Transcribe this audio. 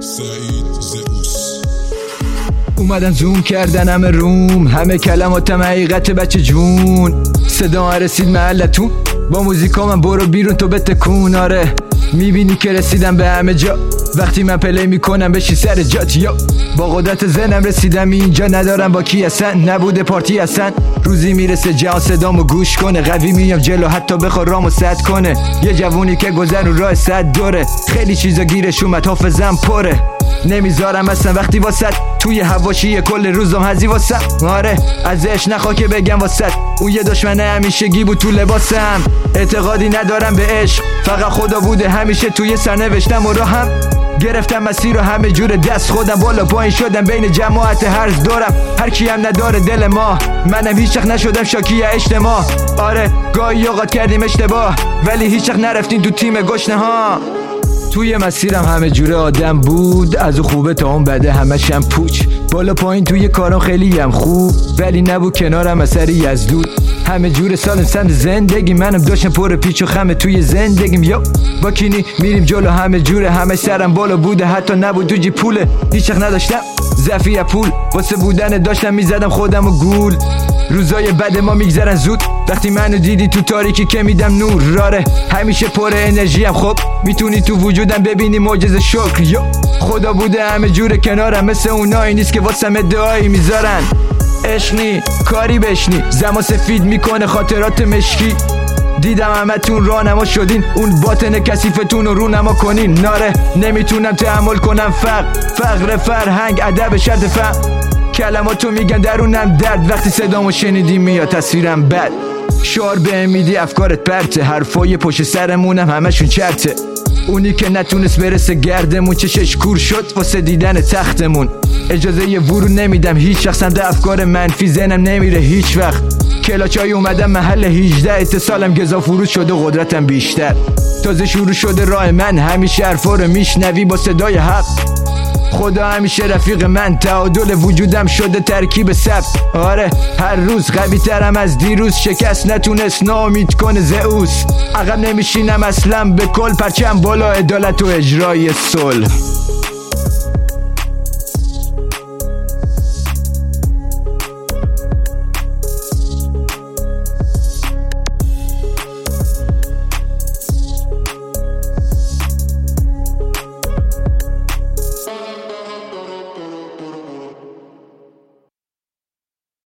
سعید زئوس. اومدن زوم کردن همه روم، همه کلماتم حقیقت بچه جون. صدا رسید محلتون با موزیکا، من برو بیرون تو بتکون. آره میبینی که رسیدم به همه جا، وقتی من پلی میکنم بشی سر جات. یا با قدرت زنم رسیدم اینجا، ندارم با کی اصلا، نبوده پارتی اصلا. روزی میرسه جهان صدامو گوش کنه، قوی میام جلو حتی بخواد رامو سد کنه. یه جوونی که گذر رو راه صد دوره، خیلی چیزا گیرش اومد حافظم پره. نمیذارم اصلا وقتی واسد، توی حواشی کل روزم هزی واسم. آره ازش نخوا که بگم واسد، اون یه دشمن همیشگی بود تو لباسم. اعتقادی ندارم به عشق، فقط خدا بوده همیشه توی سرنوشتم و راهم. گرفتم مسیر رو همه جور دست خودم، بالا پایین شدم بین جماعت هرز دارم. هر کی هم نداره دل ما، منم هیچ وقت نشدم شاکی اجتماع. آره گاهی اوقات کردیم اشتباه، ولی هیچ وقت نرفتیم تو تیم گشنه ها. توی مسیرم همه جوره آدم بود، از اون خوبه تا اون بده همشم پوچ. بالا پایین توی کارم خیلی هم خوب، ولی نبود کنارم اثری از دود. همه جور سالم سمت زندگی، منم داشتم پر پیچ و خمه توی زندگیم. یا با کینی میریم جلو همه جوره، همه سرم بالا بوده حتی نبود تو جیب پوله. هیچ وقت نداشتم ضعفی پول، واسه بودن داشتم میزدم خودم و گول. روزای بد ما میگذرن زود، وقتی منو دیدی تو تاریکی که میدم نور. راره همیشه پر انرژی هم، خب میتونی تو وجودم ببینی معجزه شکر. یا خدا بوده همه جوره کنارم، مثل اونایی نیست که واسم ادعایی میذارن. عشقی کاری بشنی، زما سفید میکنه خاطرات مشکی. دیدم همه تون رانما شدین، اون باطن کثیفتون رو رونما کنین. ناره نمیتونم تحمل کنم فقر فرهنگ ادب شرط فهم. کلماتو میگن درونم درد، وقتی صدامو شنیدی میاد تصویرم بد. شعار به میدی افکارت پرته، حرفای پشت سرمونم همشون چرته. اونی که نتونست برسه گردمون، چشش کور شد واسه دیدن تختمون. اجازه یه ورود نمیدم هیچ وقت، سمت افکار منفی ذهنم نمیره هیچ وقت. کلاچای اومدم محل 18، اتصالم گزا فروز شده قدرتم بیشتر. تازه شروع شده راه من، همیشه حرفا رو میشنوی با صدای حق. خدا همیشه رفیق من، تعادل وجودم شده ترکیب سبز. آره هر روز قوی ترم از دیروز، شکست نتونست ناامید کنه زئوس. عقب نمیشینم اصلا به کل، پرچم بالا عدالت و اجرای صلح.